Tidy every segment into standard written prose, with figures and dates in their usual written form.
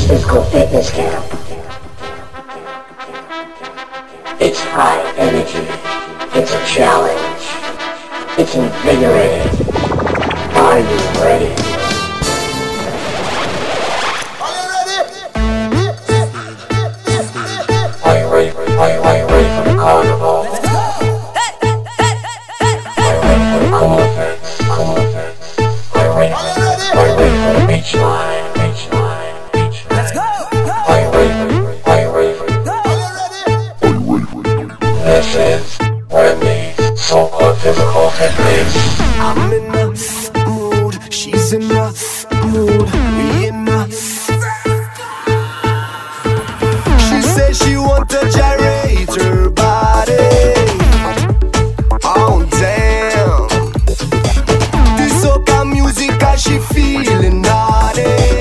physical fitness camp. It's high energy. It's a challenge. It's invigorating. Are you ready? Are you ready for the carnival? Are you ready for the cool effects? Are you ready for the beach line? Let's go! Are you ready for This is Wendy's so-called physical techniques. I'm in a mood, she's in a mood, we in a. She says she want to gyrate her body. Oh damn. This soca music got she feeling naughty.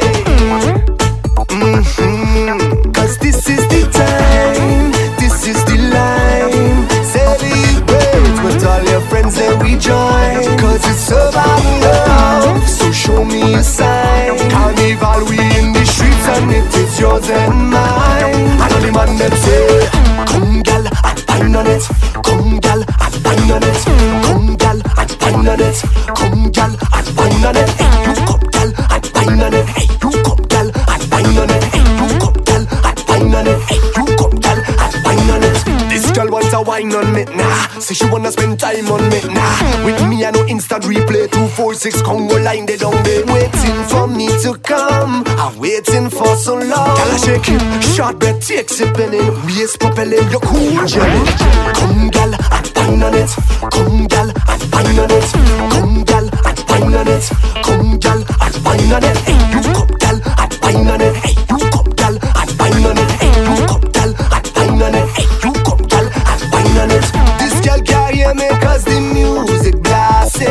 Cause this is the time, this is the line. Celebrate with all your friends that we join. Cause it's about love, so show me a sign. Carnival, we in the streets and it is yours and mine. I know the man them say, come gal, and wine on it. Come gal, and wine on it. Come gal, and wine on it. Come gal, and wine on it. Hey, you come gal, and wine on it. Hey, you come gal, and wine on it. Hey, you come gal, and wine on it. Hey, you come gal, and wine on it. This girl wants a wine on me, nah. Say she wanna spend time on me, nah. With me I know instant replay 246 Congo line, they don't be waiting for me to come. I'm waiting for so long. Girl I shake it, short breath, take sipping in. Waist propelling, you cool jelly. Come gal, and wine on it. Come gal, and wine on it. Come gal, and wine on it. Come gal, and wine on it. Hey, you come gal, and wine on it. Hey, you come gal, and wine on it. Hey, you come gal, and wine on it. Hey, you come gal, and wine on it. This girl can't hear me cause the music blasting.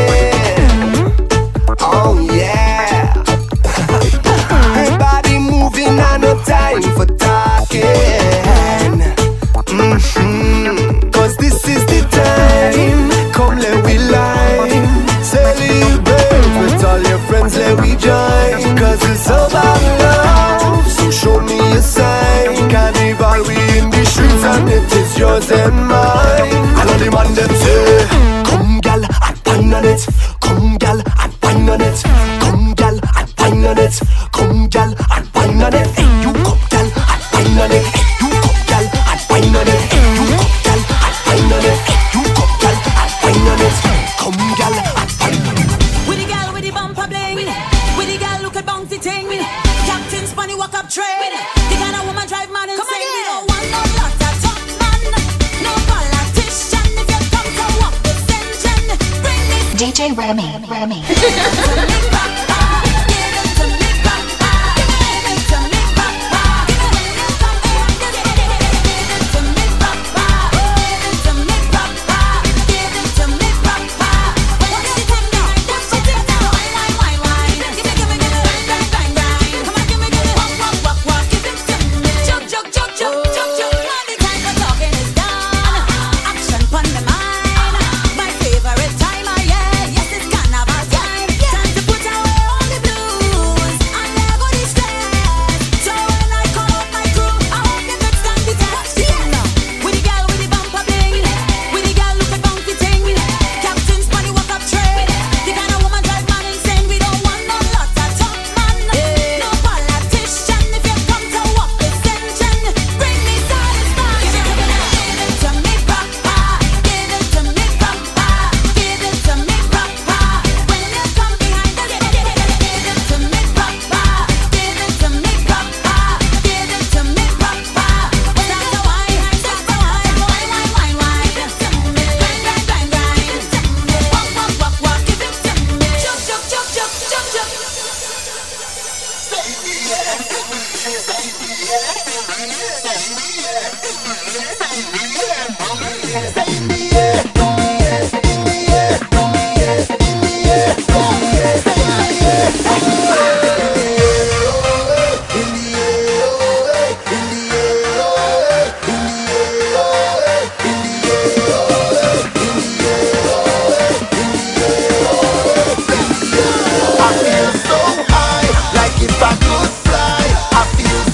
Oh yeah. Her body moving and no time for talking. Cause this is the time. Come let we line. Celebrate with all your friends, let we join. Cause it's about love, so show me a sign. Carnival, we in the streets and it is yours and mine. I know the man them say, come gal, and wine on it. Come gal, and wine on it. Come gal, and wine on it. Come gal, and wine on it. Hey, you come gal, and wine on it. Hey, you come gal, and wine on it. Hey, you come gal, and wine on it. Hey, you come gal, and wine on it. Come gal, and wine on it. With the gal with the bumper bling, with the gal look at bouncy ting. Captain Spunny walk up train. The kind of woman drive man insane. We don't want no lot of top man, no politician. If you come to walk this engine, bring me DJ Remy. If I could fly, I feel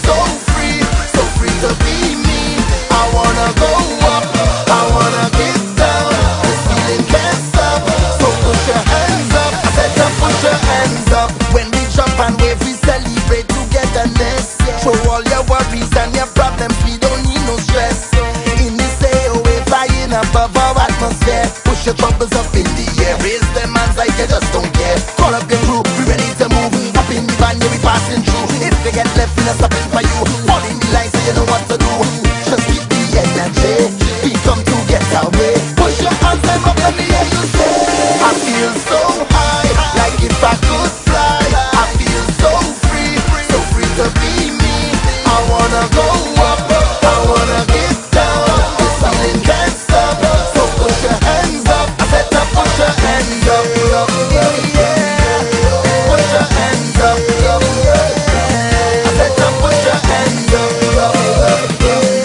never get left in a stopping for you. Fall in the line so you know what to do. Just keep the energy. We come to get away. Push your hands them up in the air, you say. I feel so high, like if I could fly. I feel so free to be me. I wanna go up, I wanna get down. This feeling can't stop, so put your hands up. I said to put your hands up, yeah. Put your hands up, I said to put your hands up,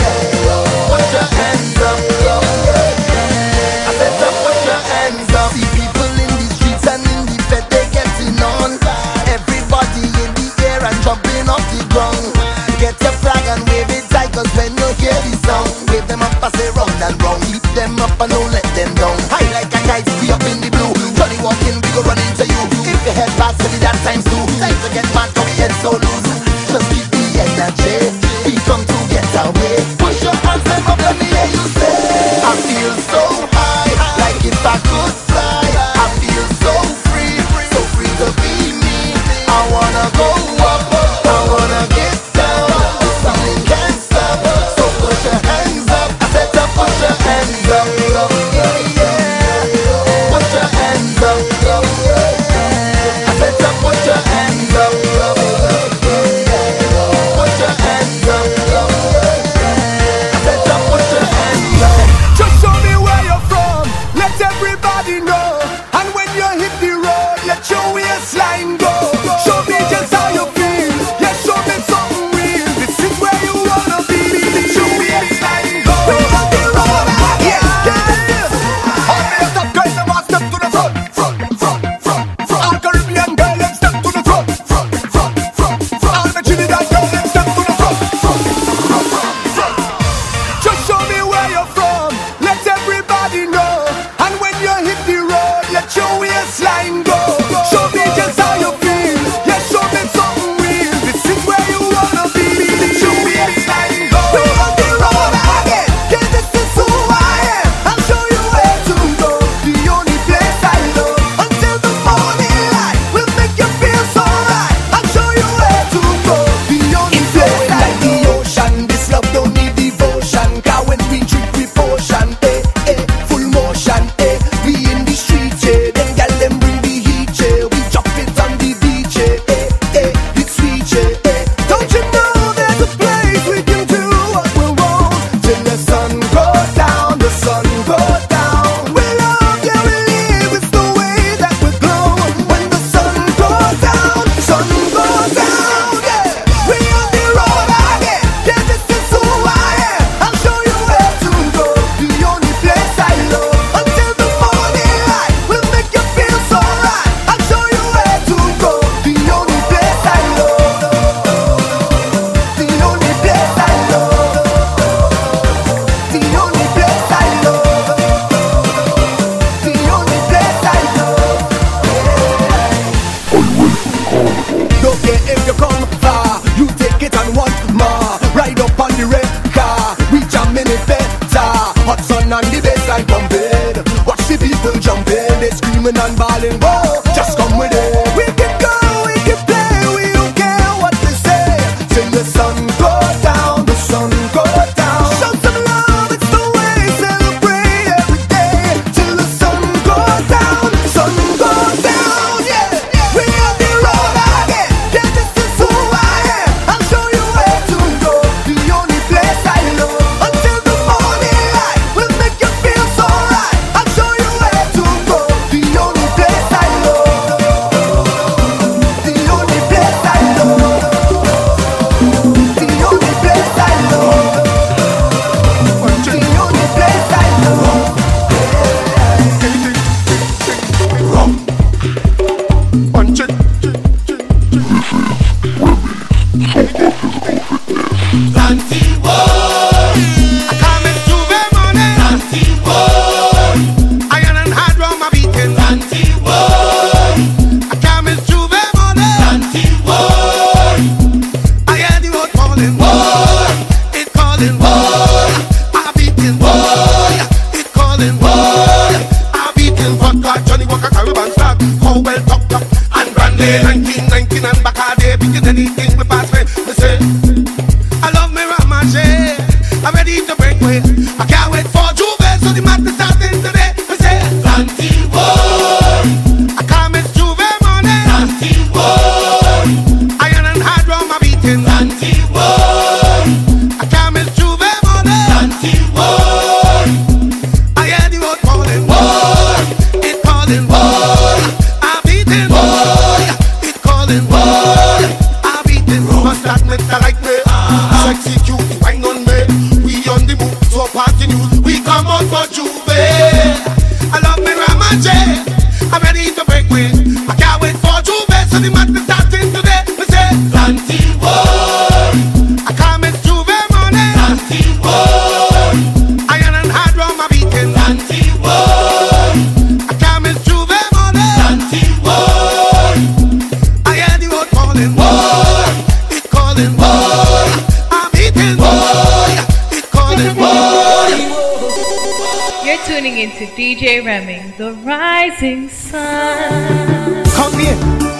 beating. Santi Ward. I can't miss Juve money. Santi Ward. I hear the road calling. Ward. It calling. Ward. I'm beating. Ward. It calling. Ward. I'm beating. Must that make the like me. Sexy cute, wine on me. We on the move, so party news. We come out for Juve. I love me Ramaje. I'm ready to break with. I can't wait for Juve. So the match is starting today. We say Santi Ward. I can't miss Juve money. Santi Ward. Iron and hard rum a beating. Santi Ward. I can't miss Juve money. Santi Ward. I hear the road calling. Ward. It calling. Ward. I'm beating. Ward. It calling. Ward. You're tuning into DJ Remming, the rising sun. Come here.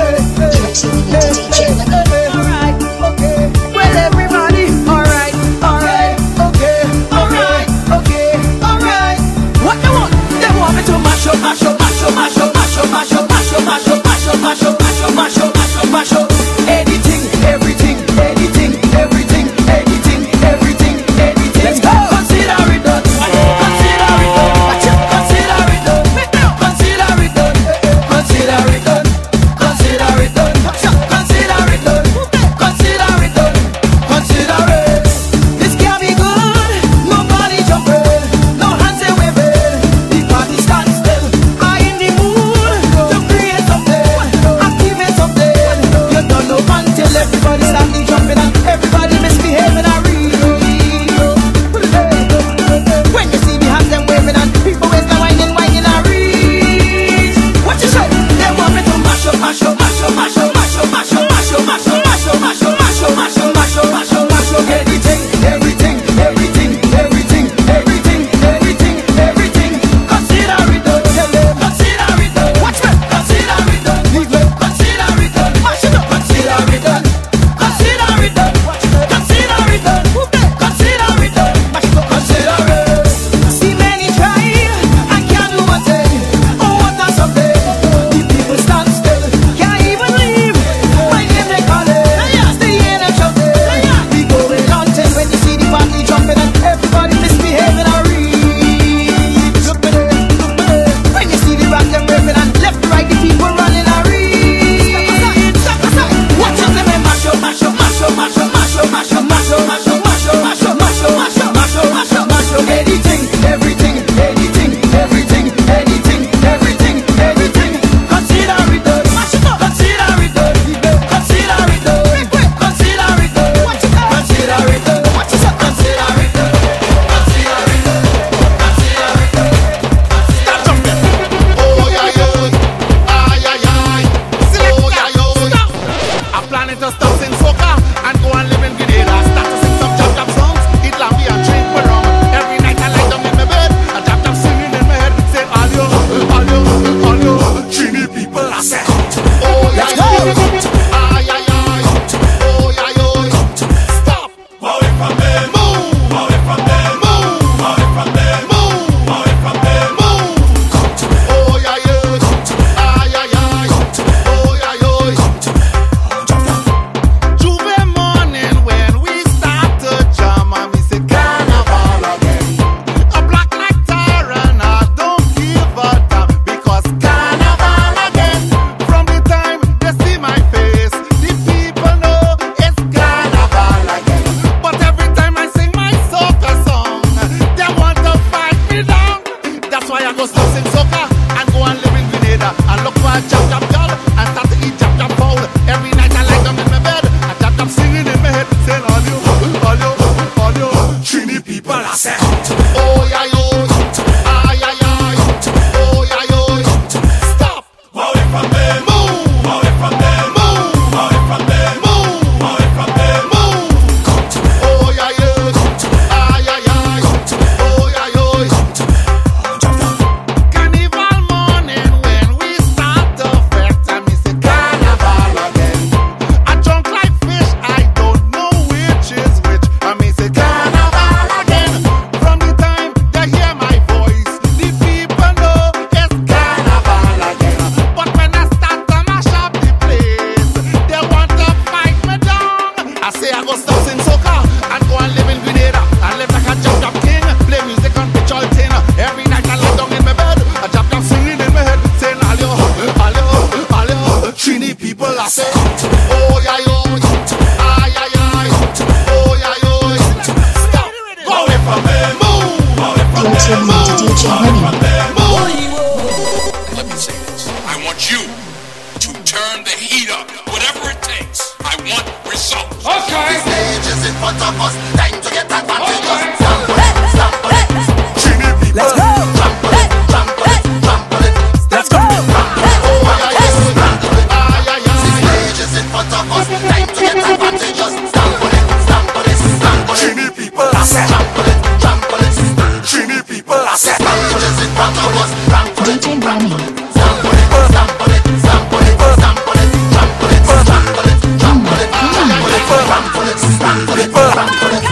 Alright, okay. Well, everybody, alright, alright, okay, alright, okay, alright. What they want? They want me to mash up, mash up, mash up, mash up, mash up, mash up, mash up, mash up, mash up, mash up, mash up, mash up, mash up, mash up. Anything, everything, anything, everything, anything, everything, anything. Let's go. Consider it done. Consider it done. Consider it done. Consider it done. Consider it done. Consider it done. Consider it done. Consider it done. Consider it. This can be good. Nobody jumping. No hands are waving. The party stands still. I in the mood to create something. Activate something. You don't know until everybody start jumping and everybody misbehaving. I read. When you see the hands them waving and people waste the whining, whining, I reach. What you say? They want me to mash up, mash up, mash up, mash up, mash up, mash up, mash up, mash up, mash up, mash up, mash up, mash up, mash up, mash up, mash up, everything, everything, everything, everything, everything, everything, everything. Consider it done. Consider it done. Watch me. Consider it done. Consider it done. Mash it up. Consider it done. Consider it done. say I go stop in soca and go and live in Grenada and live like a jump king. Play music on pitch all tin. Every night I lay down in my bed, a jump singing in my head, saying alio, Trini people I say, oh yeah yo, ay ay ay, oh yeah yo, stop, go away from me, move, go away from me, move. Let me say this. I want you to turn the heat up. Whatever it takes. I want results. Okay. The stage is in front of us. Time to get advantage. Okay. Sample it, sample it. Trini people. Let's go. Sample it, sample it, sample it. Let's go. The stage is in front of us. Time to get advantage. Sample it, sample it, sample it. Trini people. Sample it, sample it. Trini people. The stage is in front of us. Sample it, sample it. Sample it, sample it, sample it, sample it, sample it, sample it, sample it, sample it, sample it, sample it.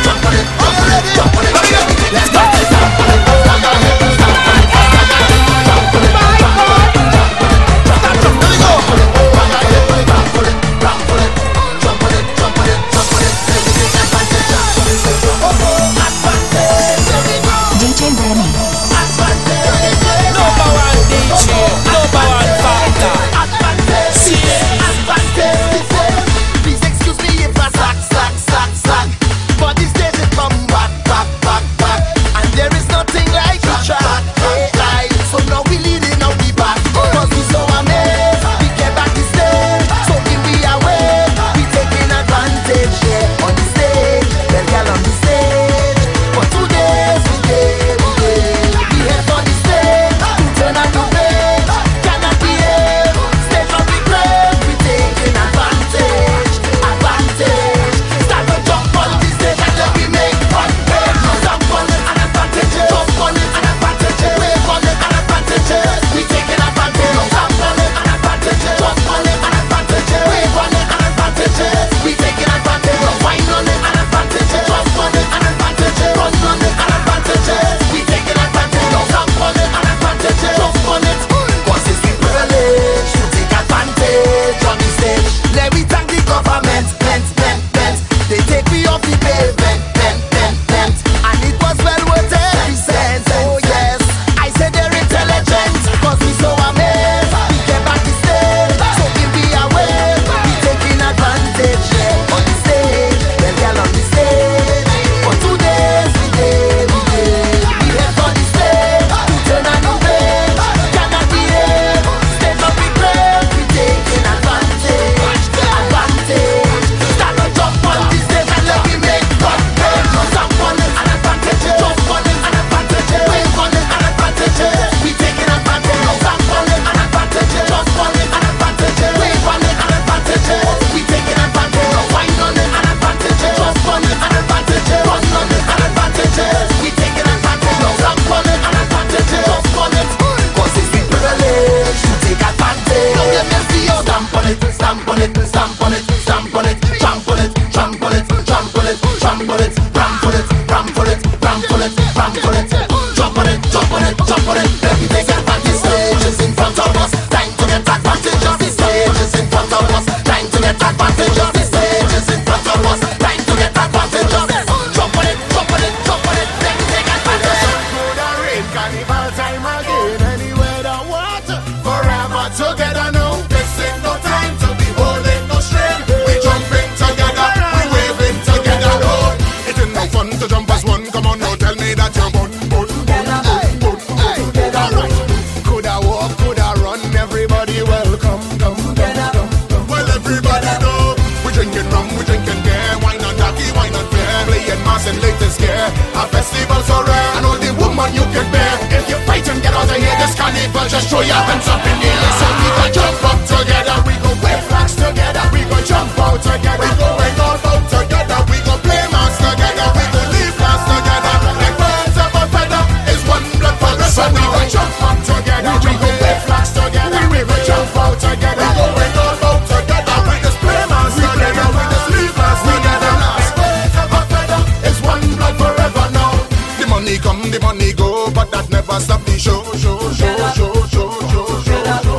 Just throw your hands up in the air. So we go jump up together. We go wave flags together. We go jump out together. We go bring all out together. We go play mass together. We go leave class together. Like birds of a feather is one blood for us. So we go jump up together. We go wave flags together. We go jump out together. We go bring all out together. We just play mass together. We just leave class together. Like birds of a feather is one blood forever now. The money come, the money go, but that never stop the show.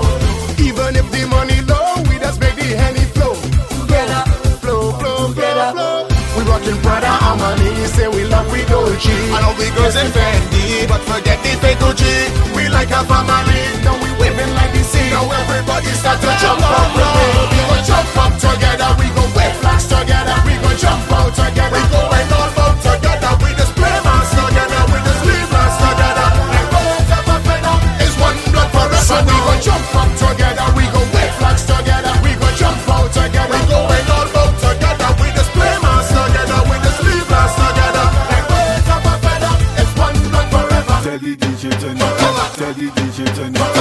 Even if the money low, we just make the Henny flow. Flow, flow, flow, rocking Prada Armani. Say we love we Dolce. And all we girls in Fendi, but forget the fake Gucci. We like a family, now we waving like the sea. Now everybody start to jump up. We go jump up together, we go wave flags together, we go jump out together, we go and all out together, we display mass together, we display mass together. Like birds of a feather, is one blood forever. So we go jump up together, we go wave flags together, we go jump out together, we go and all out together, we display mass together, we display mass together. Like birds of a feather, is one blood forever. Tell the DJ turn it up, tell the DJ turn it up.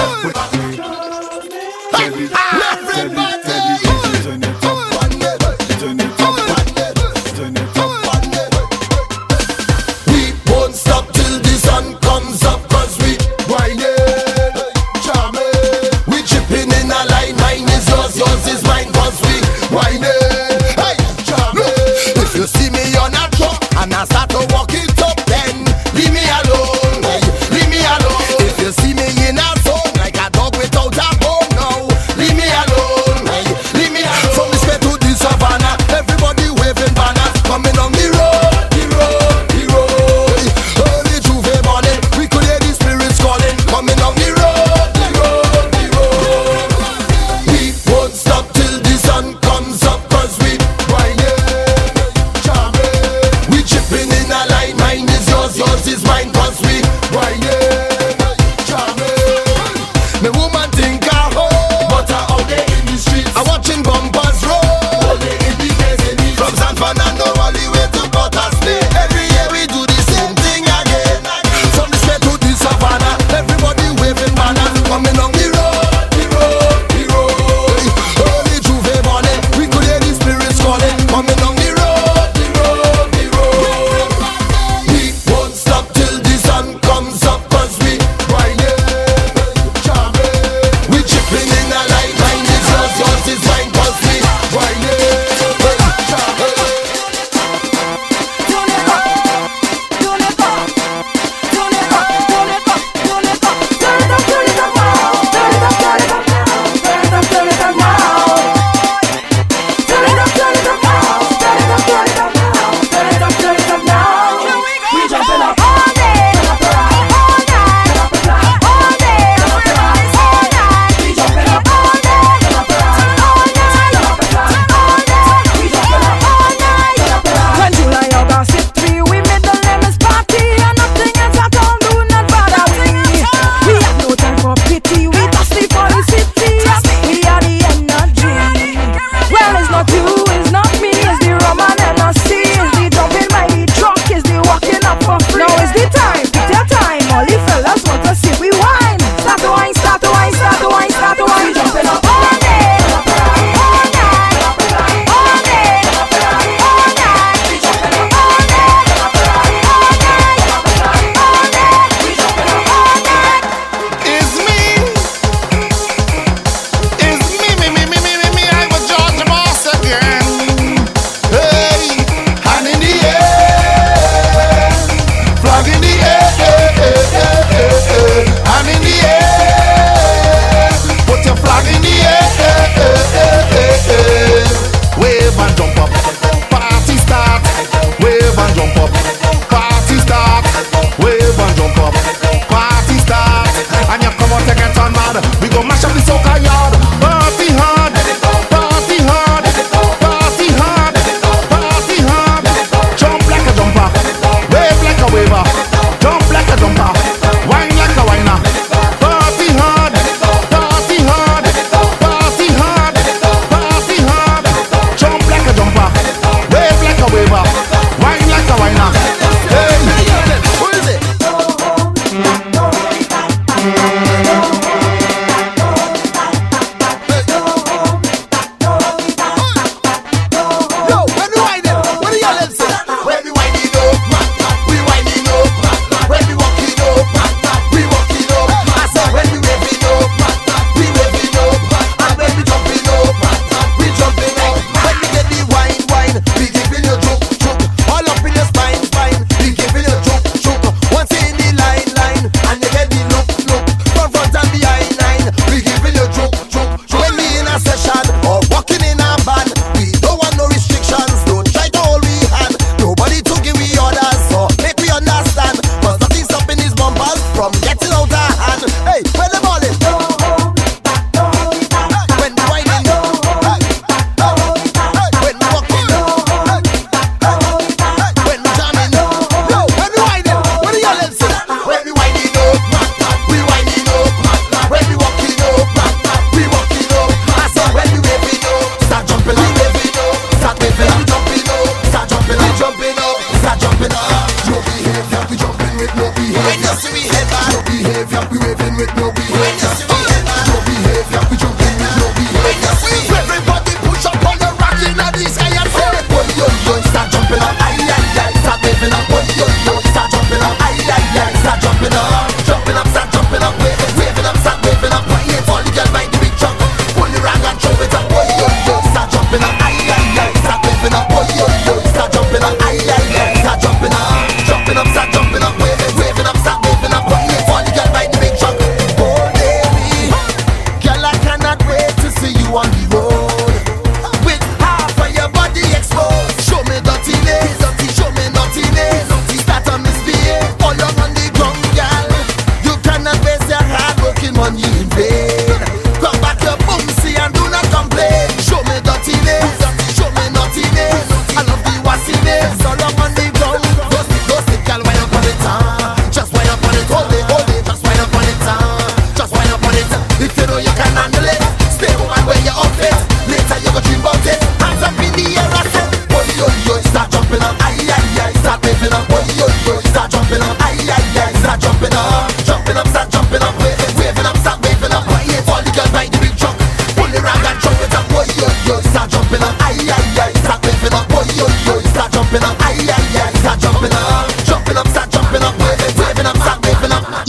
Charming.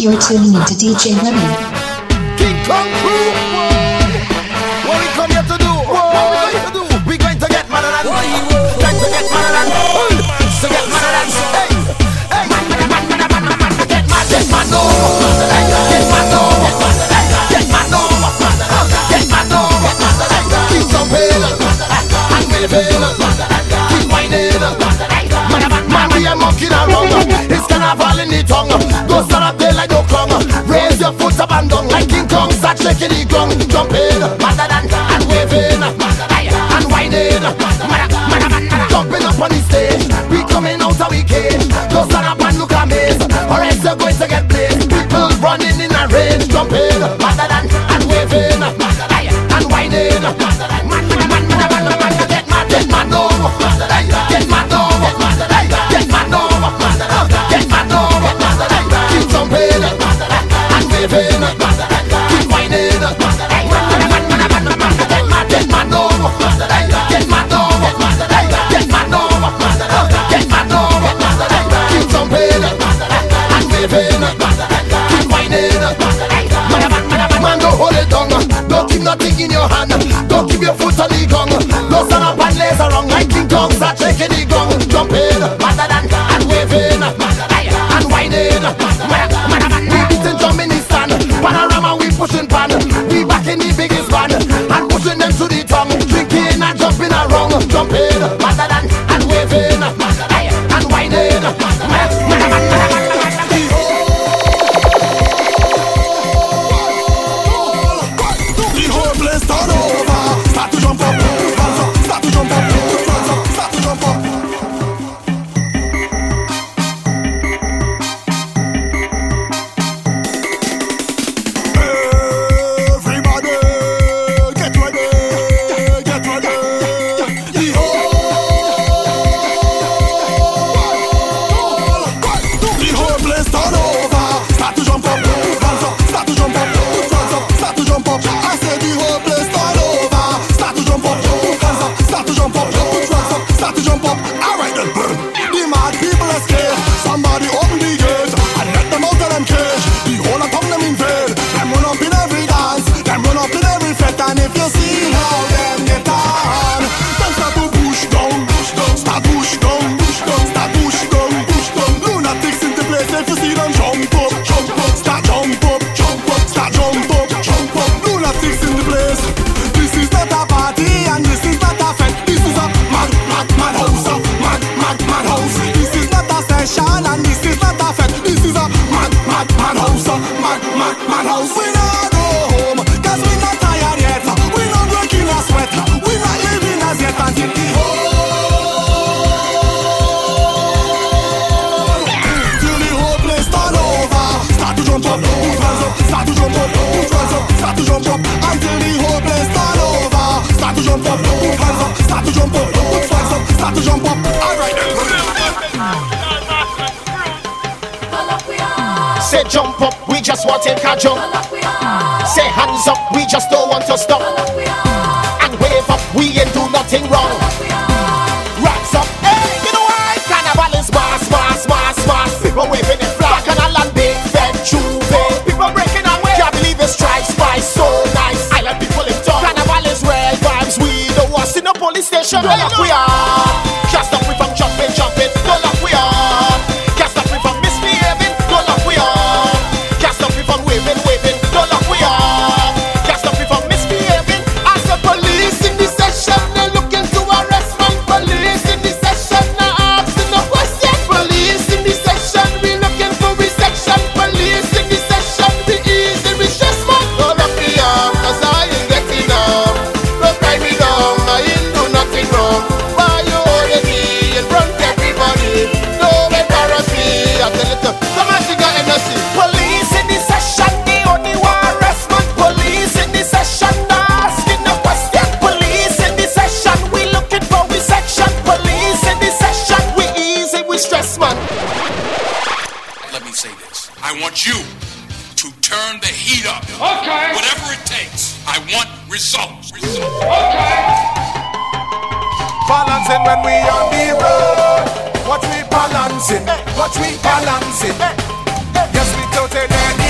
You're tuning into DJ Remy. King Kong crew, what we come here to do? We going to get mad at going to get mad at to get mad at hey, hey, get mad no, get mad no, get mad no, get mad no, keep jumping and waving, keep whining, man we are monkey around, it's carnival in the tongue, go stand up there like no clown, raise your foot up and down like King Kong, start shaking the ground, jumping, and waving, and whining, jumping up on the stage, we coming out a weekend, go stand up and look amazed, or else you're going to get blazed, people running in a rain, jumping, and waving, and whining, get mad no, get mad no, get mad no, get mad no, keep jumping and waving, keep whining, get mad no, get mad no, get mad no, get mad no, keep jumping and waving, keep whining, man don't hold it down, don't keep nothing in your hand, don't keep your foot on the gong, don't stand up and laze around like King Kong, start shaking the gong, jumping and waving and whining, we beating drum in the stand, panorama we pushing pan, we back in the biggest band, and pushing them to the tongue, drinking and jumping around, jumping and waving and whining. The whole place turn over, start to jump up, start to jump up, start to jump up. Everybody, get ready, get ready. The whole place turn over, start to jump up, start to jump up, start to jump up. I said the whole place turn over, start to jump up, start to jump up, start to jump up. Alright then, the mad people are scared. Somebody open the gate and let them out of them cage. The whole of them invade. Them run up in every dance, them run up in every fete. And if you see how them get on, then start to push down, start push down, start push down. Lunatics in the place. If you see them jump up, start jump up, start jump up. Lunatics in the place. This is not a party and this is not a fete. This is a mad house, mad house. This is not a session and this is not a fete. This is a mad house, mad house. We not go home, cause we not tired yet. We not working a sweat, we not living as yet until the whole place turn over. Start to jump up, put hands up, start to jump up, put hands up, start to jump up. Until the whole place turn over. Start to jump up, put hands up, start to jump up, put hands up, start to jump up. Alright then. Say jump up, we just want to take a jump. Say hands up, we just don't want to stop. And wave up, we ain't do nothing wrong. Rocks up, hey, you know why? Carnival is mass. People waving the flag and a land big fed Juve. People breaking away, can't believe it's Spice, so nice. Island people in town. Carnival is real vibes, we don't want to see no police station. Don't lock we are, can't stop me from jumping. Don't lock we are, can't stop me from misbehaving. Don't lock we are, can't stop me from waving. Don't lock we are, can't stop me from misbehaving. As the police in the session, they're looking to arrest man. Police in the session, now asking no question. Police in the session, we looking for resection. Police in the session, we easy we stress man. Don't lock me up, cause I ain't getting up. Don't tie me down, I ain't do nothing wrong. Why you holding me in front of everybody? Don't embarrass me, I tell it to come on, you got energy. Police in the session, they only want arrest man. Police in the session, not asking no question. Police in the session, we looking for resection. Police in the session, we easy we stress man. Let me say this. I want you to turn the heat up. Okay. Whatever it takes. I want results. Okay. Balancing when we on the road. Watch me balancing. Yes, we totally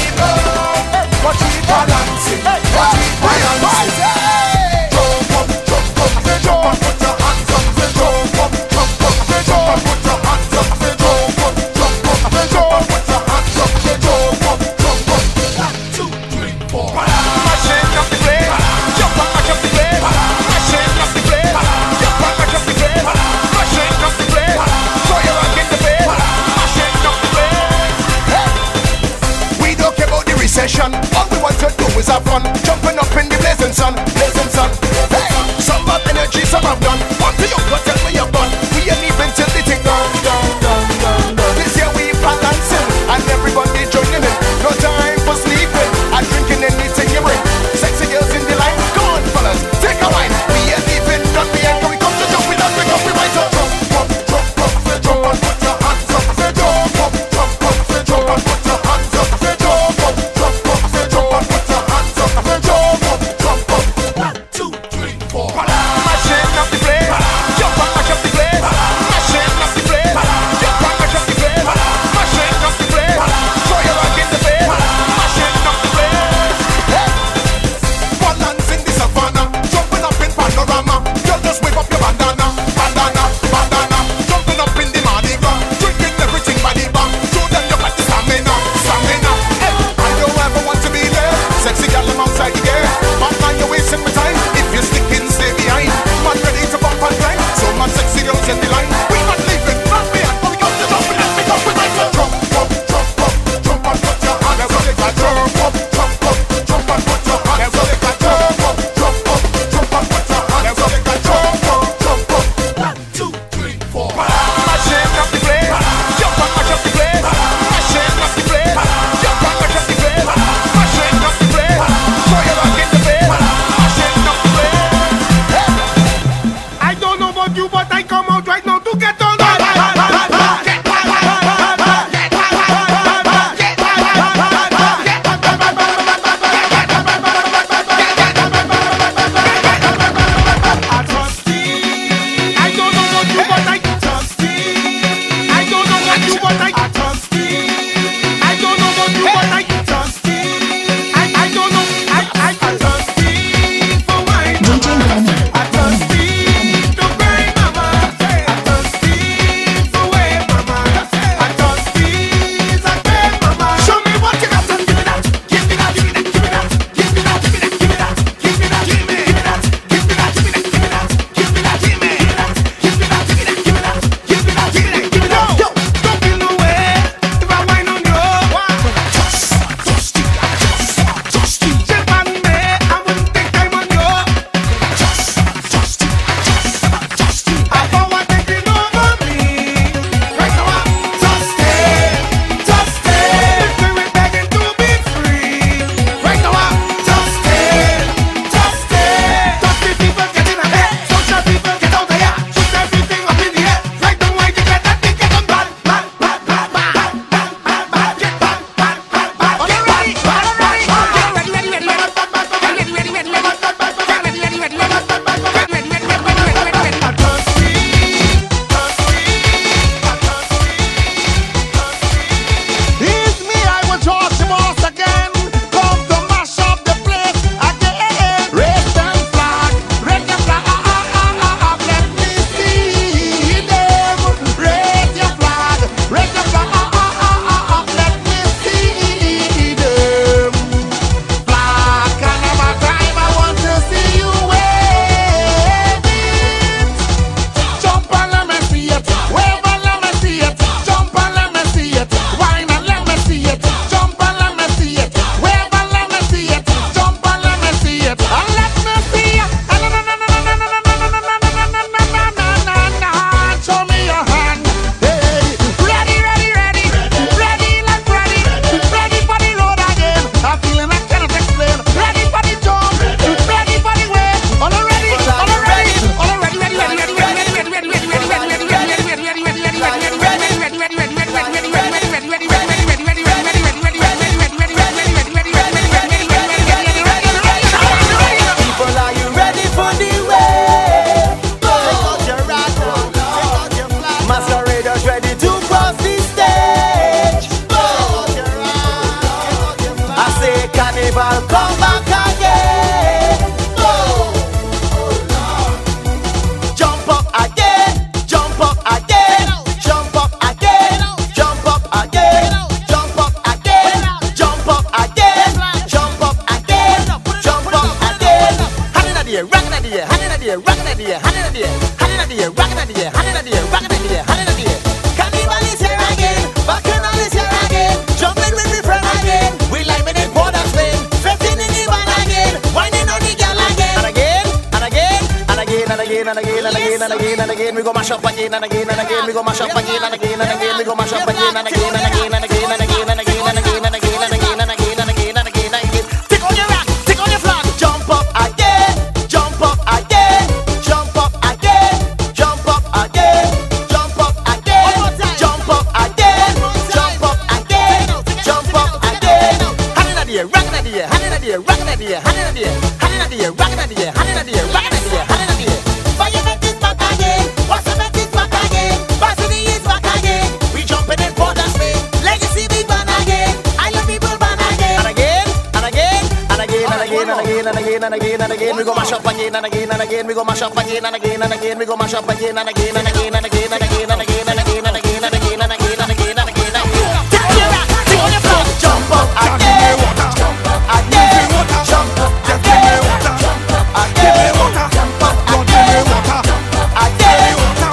again and again. We go mash up again and again and again. We go mash up again and again and again. We go mash up again and again and again and again and again and again and again and again and again and again and again and again and again. Take on your rock, take on your flag. Jump up again, jump up again, jump up again, jump up again, jump up again, jump up again, jump up again, jump up again. Hand in the air, rock in the air, hand in the air, rock in the air, hand in the air, hand in the air, rock in the air, hand in the air, rock in the air, hand in the air. Fireman is back again, Wasserman is back again, Varsity is back again. We jumping in for the spin, Legacy big band again, I love people band again. And again, and again, and again, and again, and again, and again, and again, and again. We go mash up again, and again, and again. We go mash up again, and again, and again. We go mash up again, and again, and again, and again, and again, and again, and again, and again, and again, and again, and again, and again, and again. Take on your rock, take on your floor, jump up again, jump up again, jump up again, jump up again, jump up again, jump up again,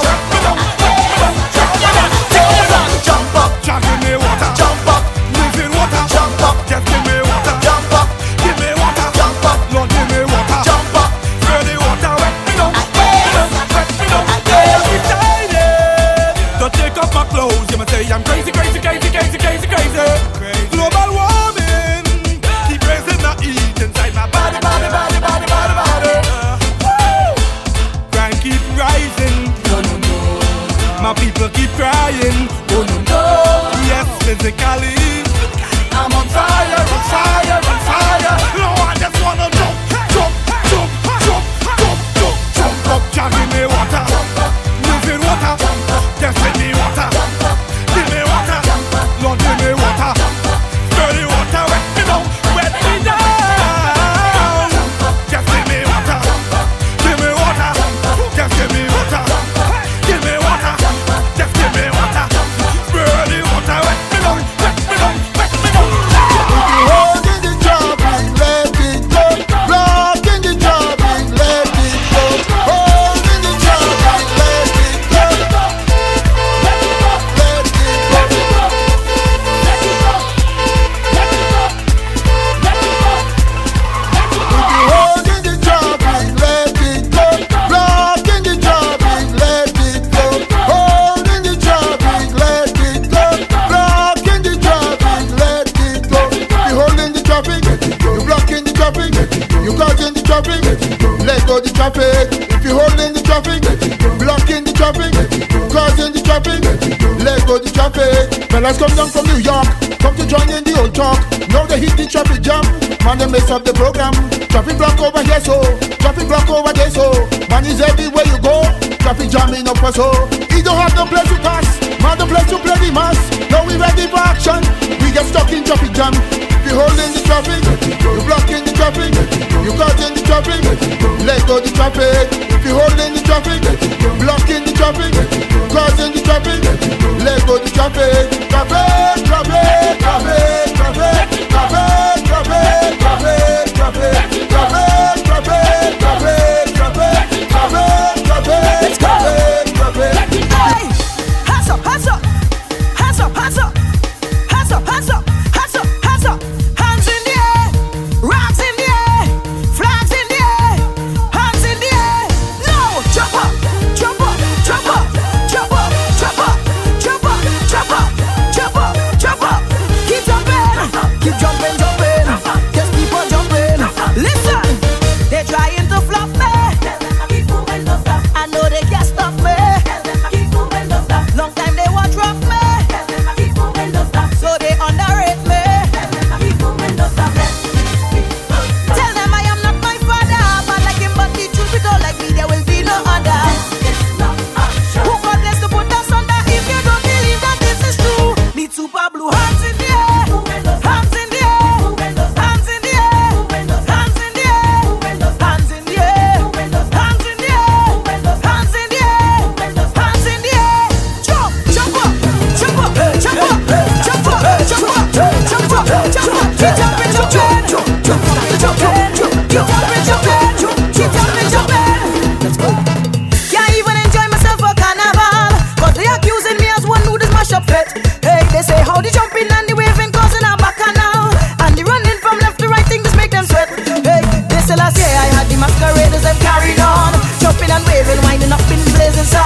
jump up, Just give me water. jump up, Living water. jump up, Just give me water. jump up, Give me water. jump up, Lord, give me water. jump up. Dirty water, wet me down. Wet me down. Again. Decided to take off my clothes. You must say I'm crazy, crazy, crazy, crazy, crazy, crazy. Global warming keep raising the heat inside my body, body, body, body, body, body. Woo! Crime keep rising. No, no, no. My people keep crying. Oh no, no. Yes, physically. I'm on fire, on fire, on fire. No, I just wanna jump, jump, jump, jump, jump, jump, jump up. Just give me water, living water. Just give me water, give me water. Lord, give me water. Dirty water, wet me down, wet me down. Just give me water, give me water. Just give me water, give me water. Just give me water. Dirty water, wet me down, wet me down, wet me down. Hold in the traffic, let it go. Block in the traffic, let it go. Hold in the traffic, let it go. Let it go. Hold in the traffic, let it go. Block in the traffic, let it go. Hold in the traffic, let it go. Block in the traffic, let it go. You hold in the traffic, you block in the traffic, you caught in the traffic, let go the traffic. If you hold in the traffic, block in the traffic, cause in the traffic, let go the traffic. Fellas come down from New York, come to join in the old talk. Now they hit the traffic jam, man they mess up the program. Traffic block over here so, traffic block over there so. Man is everywhere you go, traffic jamming up us so. He don't have no place to pass, man the place to play the mass. Now we ready for action, we get stuck in traffic jam. If you hold in the traffic, you block in the traffic, you caught in the traffic, let go the traffic. If you hold in the traffic, block in the traffic, cause in the traffic, let go the traffic. Traffic, traffic, traffic, traffic, traffic, traffic, traffic, traffic, traffic, traffic, traffic, traffic, traffic, traffic, traffic. Hey, hands up, hands up, hands up, hands up, hands up, hands up, hands up, hands up, hands in the air, rocks in the air, flags in the air, hands in the air. No, jump up, jump up, jump up, jump up, jump up, jump up, jump up, jump up, jump up. Keep jumping, jumping, just keep on jumping. Listen, they're trying to flop me. I know they can't stop me. Long time they want drop me, so they underrate me. Tell them I am not my father, but like him, but the truth we don't like me, there will be no other. Who God bless to put us under? If you don't believe that this is true, need super blue hands in the air, hands in the air, hands in the air, hands in the air, hands in the air, hands in the air, hands in the air, hands in the air. Jump, jump up, jump up, jump up, jump up, jump up, jump up, jump up, keep jumping, jumping, keep jumping, jumping, keep jumping, jumping, keep jumping, jumping. Let's go. Can't even enjoy myself for carnival, 'cause they accusing me as one who does mash up fit. Hey, they say how the jumping and the waving causing a bacchanal, and the running from left to right thing just make them sweat. Hey, they say last year I had the masqueraders them carried on, jumping and waving, winding up in blazing sun.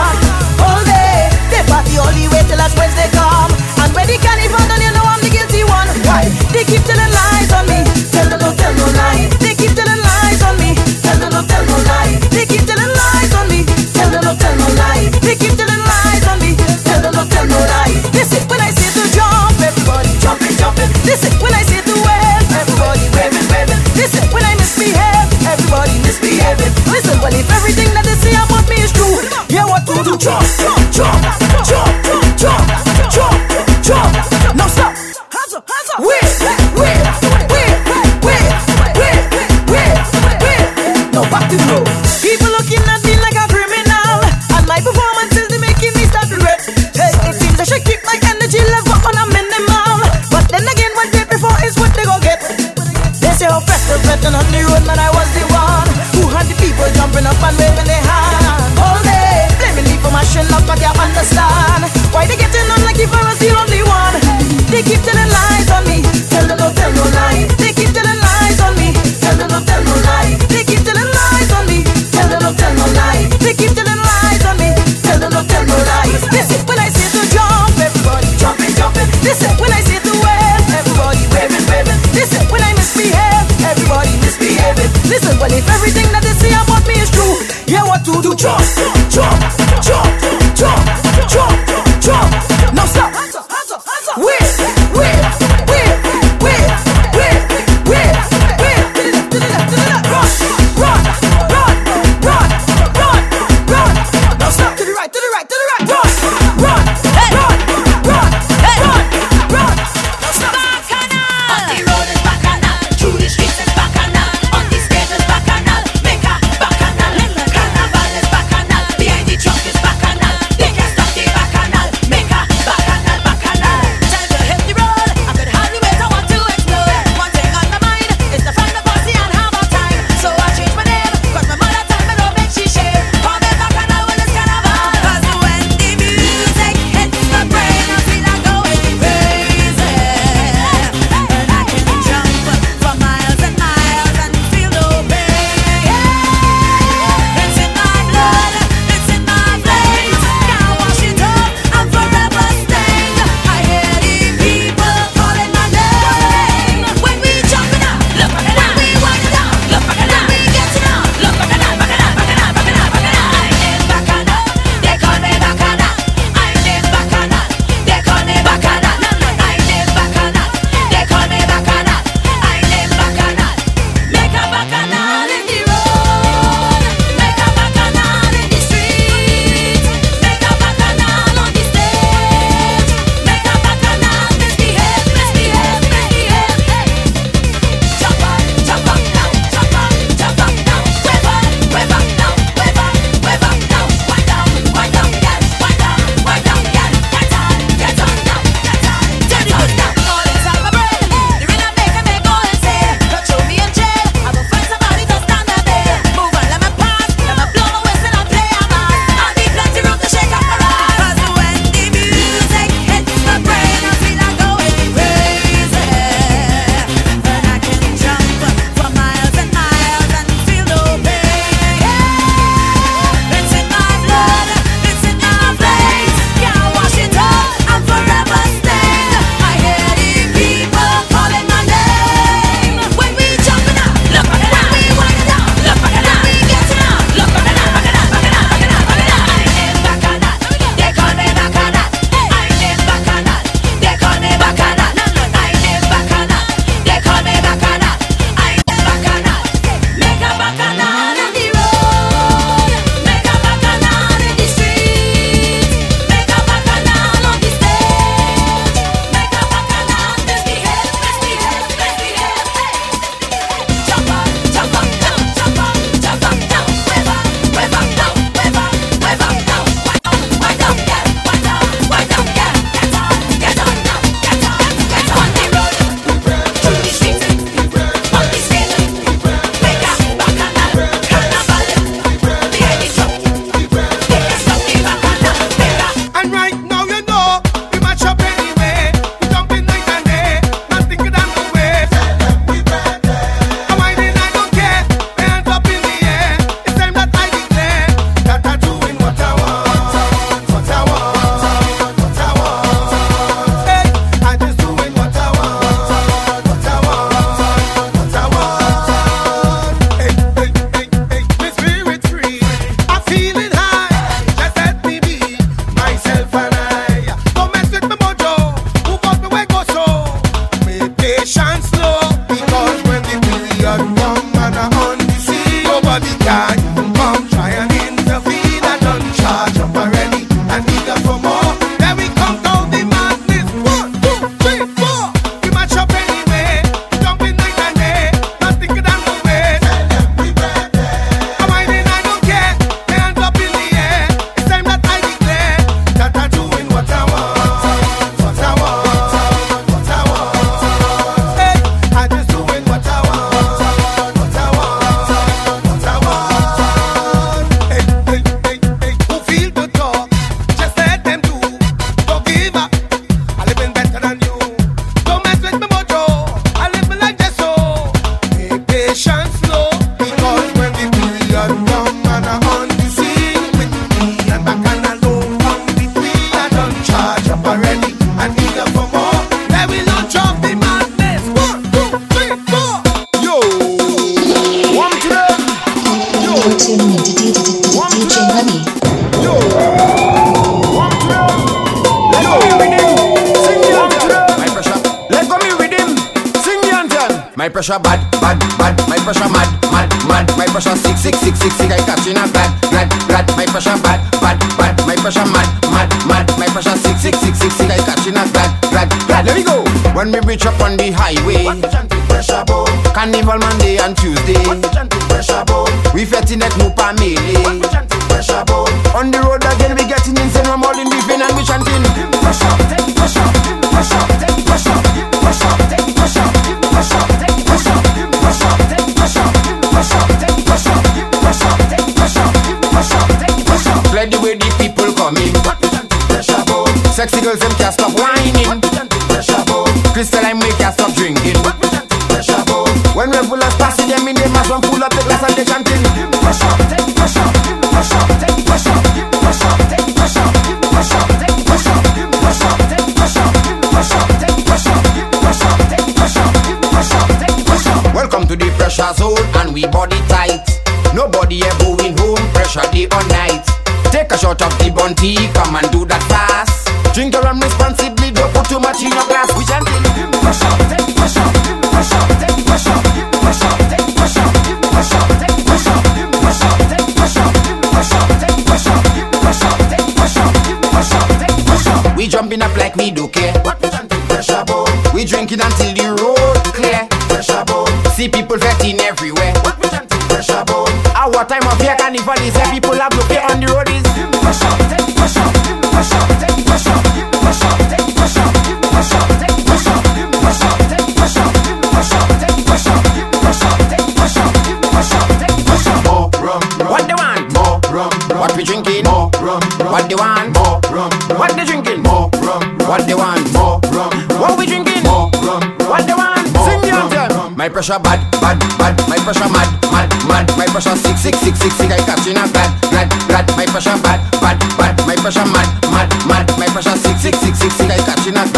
My pressure bad, bad, bad. My pressure mad, mad, mad. My pressure sick, sick, sick, sick, sick. I catching a glad, glad, glad. My pressure bad, bad, bad. My pressure mad, mad, mad. My pressure sick, sick, sick, sick, sick. I catching a glad, glad, glad. Let me go. When we reach up on the highway, pressure bone. Carnival Monday and Tuesday. Pressure bone. We fetting at Mupa Melee. Pressure bone. On the road again we getting insane. We're molding, beefing and we chanting. Pressure, take pressure, pressure, take pressure, pressure, take pressure, pressure, take pressure, pressure, take pressure, pressure, take pressure, pressure, take pressure, pressure, take pressure. Play the way the people coming. Pressure bone. Sexy girls them can't stop whining. Pressure bone. Crystal lime we can't stop drinking. Pressure bone. When regulars passing them in the mass, one pull up the glass and they chanting. Pressure, take pressure, pressure, take pressure, pressure, take pressure, pressure, take pressure, pressure, take pressure, pressure, take pressure, pressure, take pressure, pressure, take pressure. Welcome to the pressure zone and we body tight. Nobody ever going home, pressure day or night. Take a shot of the Bounty, come and do that fast. Drink your rum responsibly, don't put too much in your glass. We chanting pressure, take pressure, pressure, take pressure, pressure, take pressure, pressure, take pressure, pressure, take pressure, pressure, take pressure, pressure, take pressure, pressure, take pressure. We jumping up like we do care. Pressure bone. We drinking until the road clear. Pressure bone. See people vetting everywhere. Pressure bone. Our time of year carnival is here. People are blocking on the road is pressure, take pressure, pressure, take pressure, pressure, take pressure, pressure, take pressure, pressure, take pressure, pressure, take pressure, pressure, take pressure, pressure, take pressure. More rum, what they want? More rum, what we drinking? More rum, what they want? More rum, what they drinking? More rum, what they want? More rum, what we drinking? More rum, what they want? Sing the anthem. My pressure bad, bad, bad. My pressure mad, mad, mad. My pressure sick, sick, sick, sick, sick. I catching a glad, glad, glad. My pressure bad, bad, bad. My pressure mad, mad, mad. My pressure sick, sick, sick, sick, sick. I catching a